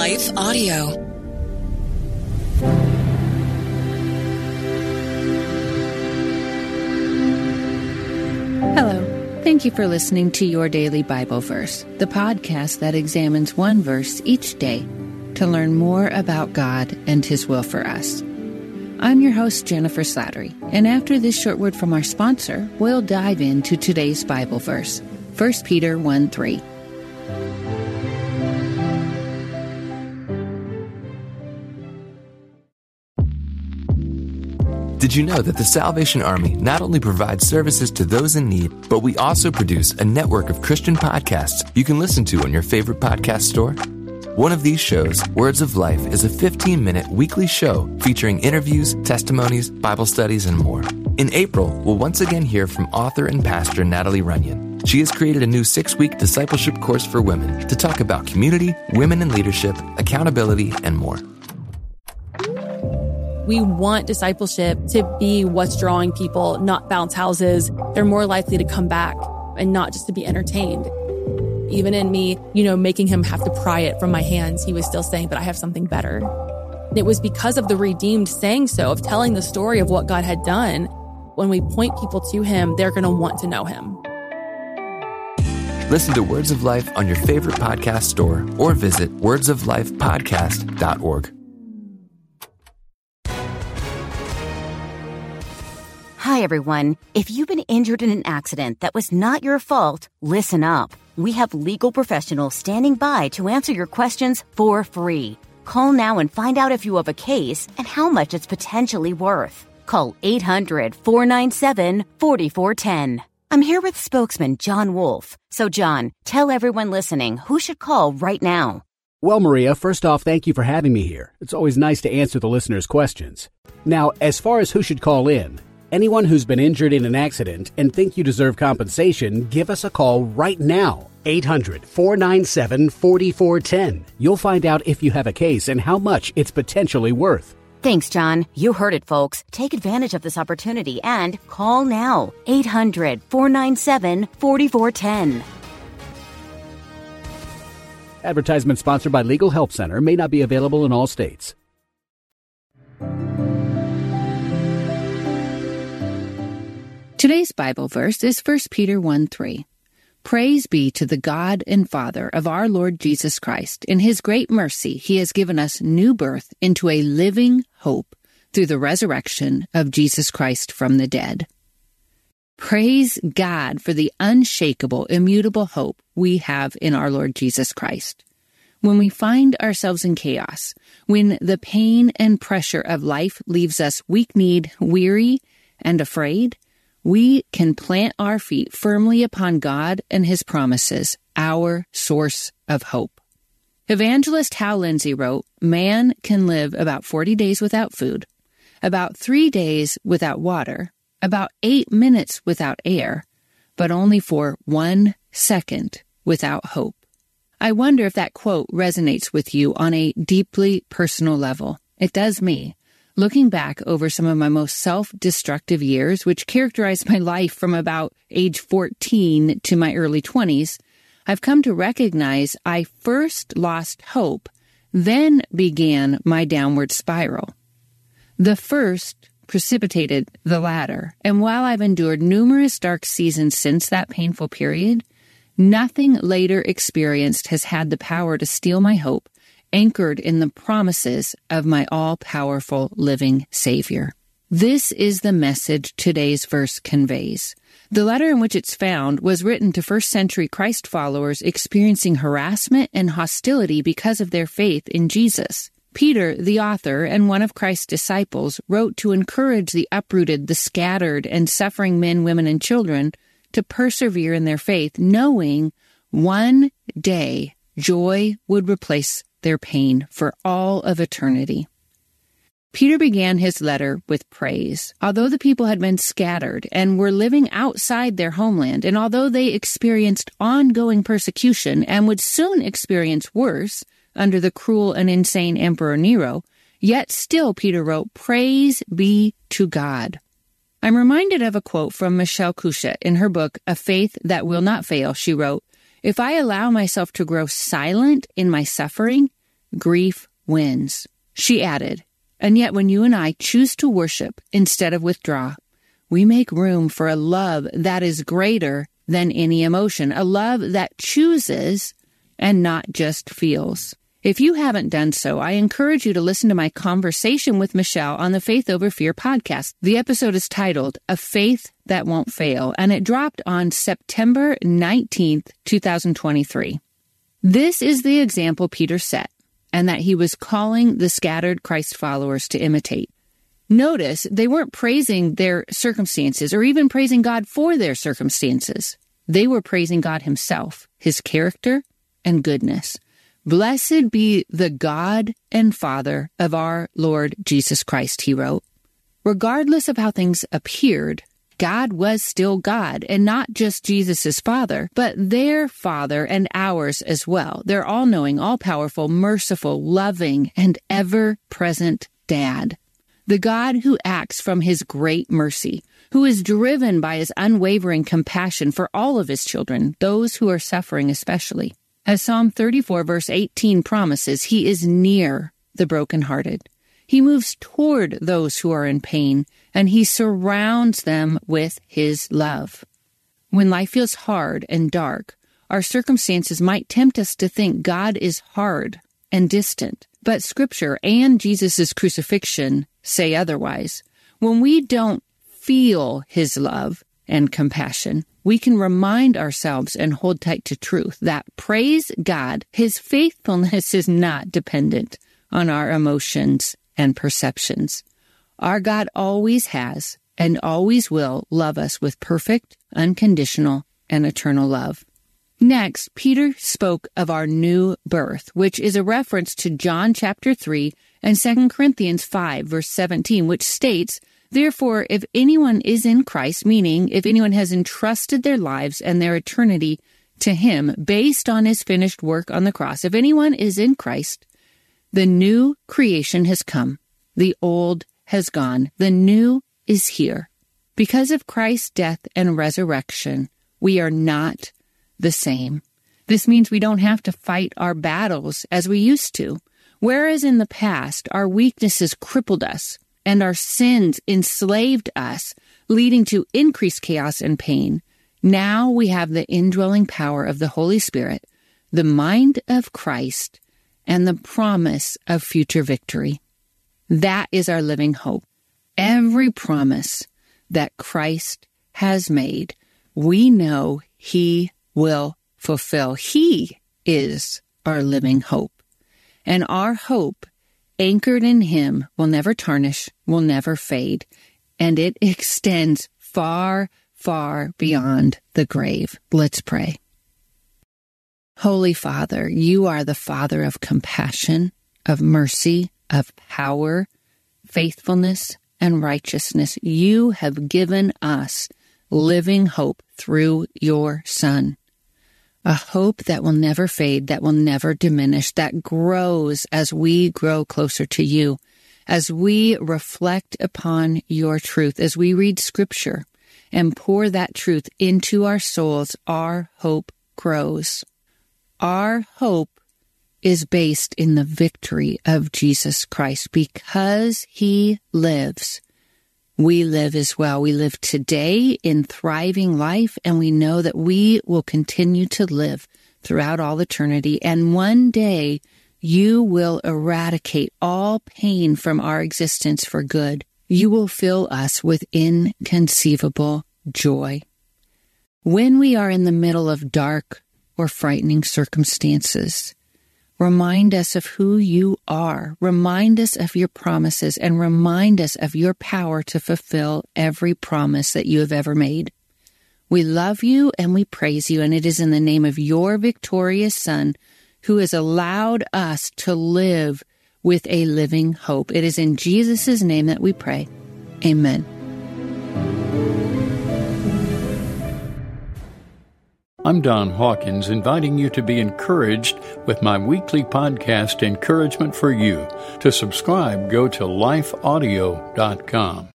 Life Audio. Hello. Thank you for listening to Your Daily Bible Verse, the podcast that examines one verse each day to learn more about God and His will for us. I'm your host, Jennifer Slattery, and after this short word from our sponsor, we'll dive into today's Bible verse, 1 Peter 1:3. Did you know that the Salvation Army not only provides services to those in need, but we also produce a network of Christian podcasts you can listen to on your favorite podcast store? One of these shows, Words of Life, is a 15-minute weekly show featuring interviews, testimonies, Bible studies, and more. In April, we'll once again hear from author and pastor Natalie Runyon. She has created a new 6-week discipleship course for women to talk about community, women in leadership, accountability, and more. We want discipleship to be what's drawing people, not bounce houses. They're more likely to come back and not just to be entertained. Even in me, making him have to pry it from my hands, he was still saying, but I have something better. And it was because of the redeemed saying so, of telling the story of what God had done. When we point people to him, they're going to want to know him. Listen to Words of Life on your favorite podcast store or visit wordsoflifepodcast.org. Hi, everyone. If you've been injured in an accident that was not your fault, listen up. We have legal professionals standing by to answer your questions for free. Call now and find out if you have a case and how much it's potentially worth. Call 800-497-4410. I'm here with spokesman John Wolf. So, John, tell everyone listening who should call right now. Well, Maria, first off, thank you for having me here. It's always nice to answer the listeners' questions. Now, as far as who should call in, anyone who's been injured in an accident and think you deserve compensation, give us a call right now. 800-497-4410. You'll find out if you have a case and how much it's potentially worth. Thanks, John. You heard it, folks. Take advantage of this opportunity and call now. 800-497-4410. Advertisement sponsored by Legal Help Center. May not be available in all states. Today's Bible verse is 1 Peter 1:3. Praise be to the God and Father of our Lord Jesus Christ. In His great mercy, He has given us new birth into a living hope through the resurrection of Jesus Christ from the dead. Praise God for the unshakable, immutable hope we have in our Lord Jesus Christ. When we find ourselves in chaos, when the pain and pressure of life leaves us weak-kneed, weary, and afraid, we can plant our feet firmly upon God and His promises, our source of hope. Evangelist Hal Lindsey wrote, "Man can live about 40 days without food, about 3 days without water, about 8 minutes without air, but only for 1 second without hope." I wonder if that quote resonates with you on a deeply personal level. It does me. Looking back over some of my most self-destructive years, which characterized my life from about age 14 to my early 20s, I've come to recognize I first lost hope, then began my downward spiral. The first precipitated the latter, and while I've endured numerous dark seasons since that painful period, nothing later experienced has had the power to steal my hope, anchored in the promises of my all-powerful living Savior. This is the message today's verse conveys. The letter in which it's found was written to first-century Christ followers experiencing harassment and hostility because of their faith in Jesus. Peter, the author and one of Christ's disciples, wrote to encourage the uprooted, the scattered, and suffering men, women, and children to persevere in their faith, knowing one day joy would replace their pain for all of eternity. Peter began his letter with praise. Although the people had been scattered and were living outside their homeland, and although they experienced ongoing persecution and would soon experience worse under the cruel and insane Emperor Nero, yet still Peter wrote, "Praise be to God." I'm reminded of a quote from Michelle Couchette in her book, A Faith That Will Not Fail. She wrote, "If I allow myself to grow silent in my suffering, grief wins. She added, and yet when you and I choose to worship instead of withdraw, we make room for a love that is greater than any emotion, a love that chooses and not just feels. If you haven't done so, I encourage you to listen to my conversation with Michelle on the Faith Over Fear podcast. The episode is titled, A Faith That Won't Fail, and it dropped on September 19th, 2023. This is the example Peter set, and that he was calling the scattered Christ followers to imitate. Notice they weren't praising their circumstances or even praising God for their circumstances. They were praising God himself, his character and goodness. Blessed be the God and Father of our Lord Jesus Christ, he wrote. Regardless of how things appeared, God was still God, and not just Jesus' Father, but their Father and ours as well. Their all-knowing, all-powerful, merciful, loving, and ever-present Dad. The God who acts from his great mercy, who is driven by his unwavering compassion for all of his children, those who are suffering especially. As Psalm 34 verse 18 promises, he is near the brokenhearted. He moves toward those who are in pain, and he surrounds them with his love. When life feels hard and dark, our circumstances might tempt us to think God is hard and distant. But Scripture and Jesus' crucifixion say otherwise. When we don't feel his love and compassion, we can remind ourselves and hold tight to truth that, praise God, his faithfulness is not dependent on our emotions and perceptions. Our God always has and always will love us with perfect, unconditional, and eternal love. Next, Peter spoke of our new birth, which is a reference to John chapter 3 and 2 Corinthians 5, verse 17, which states, therefore, if anyone is in Christ, meaning if anyone has entrusted their lives and their eternity to him based on his finished work on the cross, if anyone is in Christ, the new creation has come. The old has gone. The new is here. Because of Christ's death and resurrection, we are not the same. This means we don't have to fight our battles as we used to. Whereas in the past, our weaknesses crippled us and our sins enslaved us, leading to increased chaos and pain, now we have the indwelling power of the Holy Spirit, the mind of Christ, and the promise of future victory. That is our living hope. Every promise that Christ has made, we know he will fulfill. He is our living hope. And our hope, anchored in him, will never tarnish, will never fade, and it extends far, far beyond the grave. Let's pray. Holy Father, you are the Father of compassion, of mercy, of power, faithfulness, and righteousness. You have given us living hope through your Son. A hope that will never fade, that will never diminish, that grows as we grow closer to you, as we reflect upon your truth, as we read Scripture and pour that truth into our souls, our hope grows. Our hope is based in the victory of Jesus Christ. Because he lives, we live as well. We live today in thriving life, and we know that we will continue to live throughout all eternity. And one day, you will eradicate all pain from our existence for good. You will fill us with inconceivable joy. When we are in the middle of dark or frightening circumstances, remind us of who you are. Remind us of your promises, and remind us of your power to fulfill every promise that you have ever made. We love you and we praise you, and it is in the name of your victorious Son who has allowed us to live with a living hope. It is in Jesus' name that we pray. Amen. I'm Don Hawkins, inviting you to be encouraged with my weekly podcast, Encouragement for You. To subscribe, go to lifeaudio.com.